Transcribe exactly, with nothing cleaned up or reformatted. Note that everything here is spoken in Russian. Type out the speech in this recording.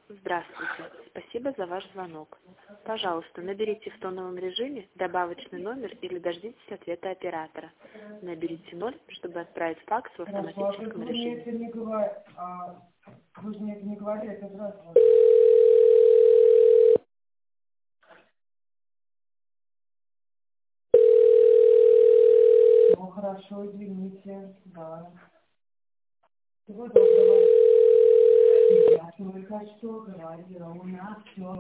Здравствуйте. Спасибо за ваш звонок. Пожалуйста, наберите в тоновом режиме добавочный номер или дождитесь ответа оператора. Наберите ноль, чтобы отправить факс в Хорошо, а автоматическом вы мне режиме. это не говорите, а вы же мне это не говорили, это здравствуйте. Ну хорошо, извините, да. Всего доброго. Я только что говорила, у нас все